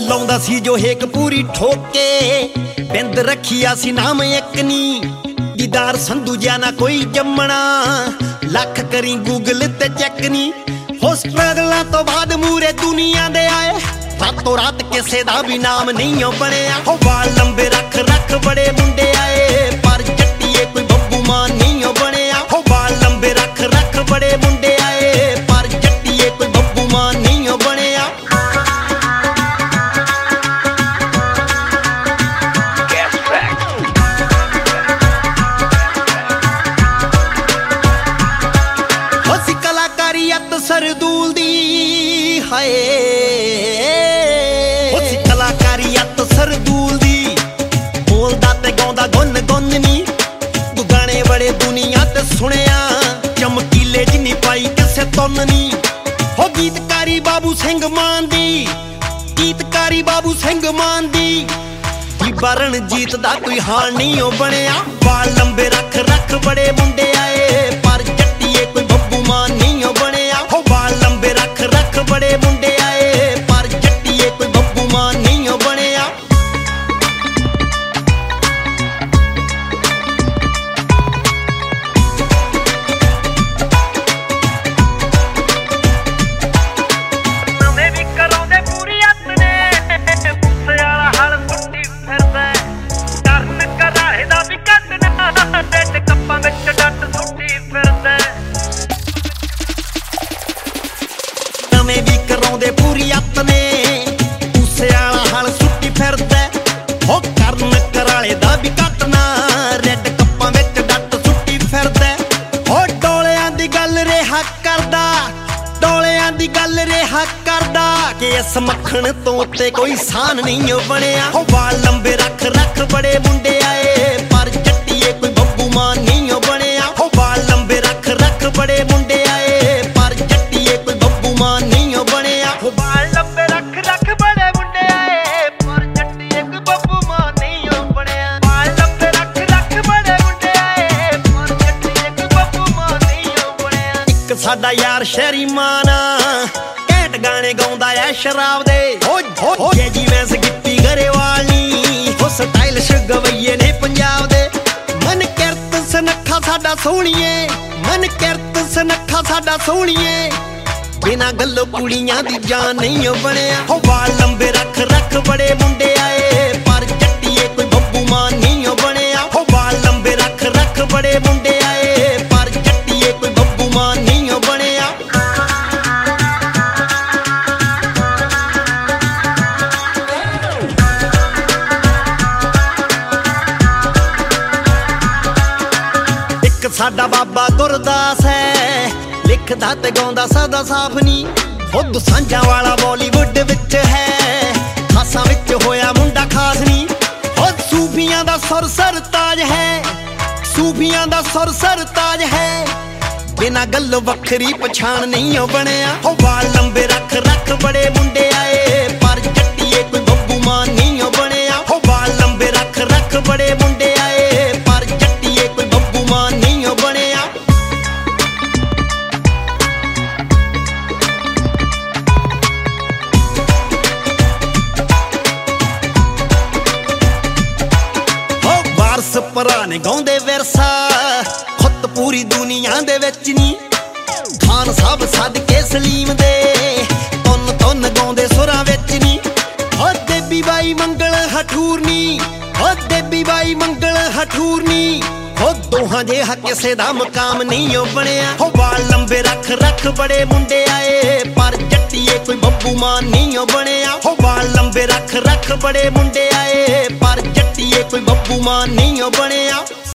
ਲਾਉਂਦਾ ਸੀ ਜੋ ਹੇਕ ਪੂਰੀ ਠੋਕੇ ਬਿੰਦ ਰੱਖਿਆ ਸੀ ਨਾਮ ਇੱਕ ਨੀ ਦੀਦਾਰ ਸੰਧੂ ਜਿਆ ਨਾ ਕੋਈ ਜੰਮਣਾ ਲੱਖ ਕਰੀ ਗੂਗਲ ਤੇ ਚੈੱਕ ਨੀ ਹੋ ਸਟਰਗਲਾਂ ਤੋਂ ਬਾਅਦ ਮੂਰੇ ਦੁਨੀਆ ਦੇ ਆਏ ਰਾਤੋਂ ਰਾਤ ਕਿਸੇ ਦਾ ਵੀ ਨਾਮ ਨਹੀਂ ਓ ਬਣਿਆ ਹੋ ਵਾਲ ਲੰਬੇ ਰੱਖ ਰੱਖ ਬੜੇ ਮੁੰਡੇ ਆਏ ਪਰ ਜੱਟੀਏ ਕੋਈ ਬੱਬੂ ਮਾਨ ਨਹੀਂ ਓ ਬਣਿਆ ਹੋ ਵਾਲ ਲੰਬੇ ਰੱਖ ਰੱਖ ਬੜੇ ਮੁੰਡੇ ਆਏ ਪਰ ਜੱਟੀਏ ਕੋਈ ਬੱਬੂ ਮਾਨ ਨਹੀਂ ਓ ਬਣਿਆ ਅਸੀਂ ਕਲਾਕਾਰੀ ਅੱਤ ਸਰਦੂਲ ਦੀ ਹਾਏ ਸਰਦੂਲ ਦੀ ਬੋਲਦਾ ਤੇ ਗਾਉਂਦਾ ਗੁੰਨ ਗੁੰਨ ਨੀ ਤੂੰ ਗਾਣੇ ਬੜੇ ਦੁਨੀਆ ਤੇ ਸੁਣਿਆ ਚਮਕੀਲੇ ਜਿੰਨੀ ਪਾਈ ਕਿਸੇ ਤੁੰਨ ਨੀ ਹੋ ਗੀਤਕਾਰੀ ਬਾਬੂ ਸਿੰਘ ਮਾਨ ਦੀ ਗੀਤਕਾਰੀ ਬਾਬੂ ਸਿੰਘ ਮਾਨ ਦੀ ਬੀਬਾ ਰਣਜੀਤ ਦਾ ਕੋਈ ਹਾਲ ਨਹੀਂ ਓ ਬਣਿਆ ਵਾਲ ਲੰਬੇ ਰੱਖ ਰੱਖ ਬੜੇ ਮੁੰਡੇ ਆਏ ਪਰ ਜੱਟੀਏ ਕੋਈ ਬੱਬੂ ਮਾਨ ਨਹੀਂ ਓ ਬਣਿਆ ਹੋ ਵਾਲ ਲੰਬੇ ਰੱਖ ਰੱਖ ਬੜੇ ਮੁੰਡੇ ਆਏ ਪਰ ਜੱਟੀਏ ਕੋਈ ਬੱਬੂ ਮਾਨ ਨਹੀਂ ਓ ਬਣਿਆ ਵੀ ਕਰਾਉਂਦੇ ਪੂਰੀ ਅੱਤ ਨੇ ਉਸੇ ਵਾਲਾ ਹਲ ਸੁੱਟੀ ਫਿਰਦਾ ਹੋ ਕਰਨ ਕਰਾਲੇ ਦਾ ਵੀ ਕੱਟਣਾ ਰੈੱਡ ਕੱਪਾਂ ਵਿੱਚ ਡੱਟ ਸੁੱਟੀ ਫਿਰਦਾ ਹੋ ਡੋਲਿਆਂ ਦੀ ਗੱਲ ਰਿਹਾ ਕਰਦਾ ਡੋਲਿਆਂ ਦੀ ਗੱਲ ਰਿਹਾ ਕਰਦਾ ਕਿ ਇਸ ਮੱਖਣ ਤੋਂ ਉੱਤੇ ਕੋਈ ਸਾਨ ਨਹੀਂ ਓ ਬਣਿਆ ਹੋ ਵਾਲ ਲੰਬੇ ਰੱਖ ਰੱਖ ਬੜੇ ਮੁੰਡੇ ਆਏ ਪਰ ਜੱਟੀਏ ਕੋਈ ਬੱਬੂ ਮਾਨ ਨਹੀਂ ਓ ਬਣਿਆ ਹੋ ਵਾਲ ਲੰਬੇ ਰੱਖ ਰੱਖ ਬੜੇ ਮੁੰਡੇ ਆਏ ਪਰ ਜੱਟੀਏ ਕੋਈ ਬੱਬੂ ਮਾਨ ਨਹੀਂ ਓ ਬਣਿਆ ਹੋ ਵਾਲ ਲੰਬੇ ਰੱਖ ਰੱਖ ਬੜੇ ਮੁੰਡੇ ਆਏ ਪਰ ਜੱਟੀਏ ਕੋਈ ਬੱਬੂ ਮਾਨ ਨਹੀਂ ਓ ਬਣਿਆ ਵਾਲ ਲੰਬੇ ਰੱਖ ਰੱਖ ਬੜੇ ਮੁੰਡੇ ਆਏ ਪਰ ਜੱਟੀਏ ਕੋਈ ਬੱਬੂ ਮਾਨ ਨਹੀਂ ਓ ਬਣਿਆ ਇੱਕ ਸਾਡਾ ਯਾਰ ਸ਼ਹਿਰੀ ਮਾਨ ਘੈਂਟ ਗਾਣੇ ਗਾਉਂਦਾ ਐ ਸ਼ਰਾਬ ਦੇ ਹੋ ਜੀ ਮੈਂ ਗਿੱਪੀ ਗਰੇਵਾਲ ਨੀ ਹੋ ਸਟਾਈਲਿਸ਼ ਗਵਈਏ ਨੇ ਪੰਜਾਬ ਦੇ ਮਨ ਕਿਰਤ ਸਨੱਖਾ ਸਾਡਾ ਸੋਹਣੀਏ ਮਨ ਕਿਰਤ ਸਨੱਖਾ ਸਾਡਾ ਸੋਹਣੀਏ ਬਿਨਾਂ ਗੱਲੋਂ ਕੁੜੀਆਂ ਦੀ ਜਾਨ ਨਹੀਂ ਓ ਬਣਿਆ ਹੋ ਵਾਲ ਲੰਬੇ ਰੱਖ ਰੱਖ ਬੜੇ ਮੁੰਡੇ ਆਏ ਪਰ ਜੱਟੀਏ ਕੋਈ ਬੱਬੂ ਮਾਨ ਨਹੀਂ ਓ ਬਣਿਆ ਹੋ ਵਾਲ ਲੰਬੇ ਰੱਖ ਰੱਖ ਬੜੇ ਮੁੰਡੇ ਆਏ ਪਰ ਜੱਟੀਏ ਕੋਈ ਬੱਬੂ ਮਾਨ ਨਹੀਂ ਓ ਬਣਿਆ ਇੱਕ ਸਾਡਾ ਬਾਬਾ ਗੁਰਦਾਸ ਹੈ ਲਿਖਦਾ ਤੇ ਗਾਉਂਦਾ ਸਦਾ ਸਾਫ ਨੀ ਖੁਦ ਸਾਂਝਾਂ ਵਾਲਾ ਬਾਲੀਵੁੱਡ ਵਿੱਚ ਹੈ ਖਾਸਾਂ ਵਿੱਚ ਹੋਇਆ ਮੁੰਡਾ ਖਾਸ ਨੀ ਖੁਦ ਸੂਫੀਆਂ ਦਾ ਸੁਰ ਸਰਤਾਜ ਹੈ ਸੂਫੀਆਂ ਦਾ ਸੁਰ ਸਰਤਾਜ ਹੈ ਬਿਨਾਂ ਗੱਲ ਵੱਖਰੀ ਪਛਾਣ ਨਹੀਂ ਓ ਬਣਿਆ ਹੋ ਵਾਲ ਲੰਬੇ ਰੱਖ ਰੱਖ ਬੜੇ ਮੁੰਡੇ ਆਏ ਪਰ ਜੱਟੀਏ ਕੋਈ ਬੱਬੂ ਮਾਨ ਨਹੀਂ ਓ ਬਣਿਆ ਹੋ ਵਾਲ ਲੰਬੇ ਰੱਖ ਰੱਖ ਬੜੇ ਮੁੰਡੇ ਆਏ ਪਰ ਜੱਟੀਏ ਕੋਈ ਬੱਬੂ ਮਾਨ ਨਹੀਂ ਓ ਬਣਿਆ ਭਰਾ ਨੇ ਗਾਉਂਦੇ ਵਿਰਸਾ ਖੁੱਤ ਪੂਰੀ ਦੁਨੀਆ ਦੇ ਵਿੱਚ ਨੀ ਖਾਨ ਸਾਹਿਬ ਸਦਕੇ ਸਲੀਮ ਦੇ ਤੁੰਨ ਤੁੰਨ ਗਾਉਂਦੇ ਸੁਰਾਂ ਵਿੱਚ ਨੀ ਹੋ ਦੇਬੀ ਬਾਈ ਮੰਗਲ ਹਠੂਰਨੀ ਹੋ ਦੇਬੀ ਬਾਈ ਮੰਗਲ ਹਠੂਰਨੀ ਹੋ ਦੋਹਾਂ ਜਿਹਾ ਕਿਸੇ ਦਾ ਮਕਾਮ ਨਹੀਂ ਓ ਬਣਿਆ ਹੋ ਵਾਲ ਲੰਬੇ ਰੱਖ ਰੱਖ ਬੜੇ ਮੁੰਡੇ ਆਏ ਪਰ ਜੱਟੀਏ ਕੋਈ ਬੱਬੂ ਮਾਨ ਨਹੀਂ ਓ ਬਣਿਆ ਹੋ ਵਾਲ ਲੰਬੇ ਰੱਖ ਰੱਖ ਬੜੇ ਮੁੰਡੇ ਆਏ ਪਰ ਜੱਟੀਏ ਕੋਈ ਬੱਬੂ ਮਾਨ ਨਹੀਂ ਓ ਬਣਿਆ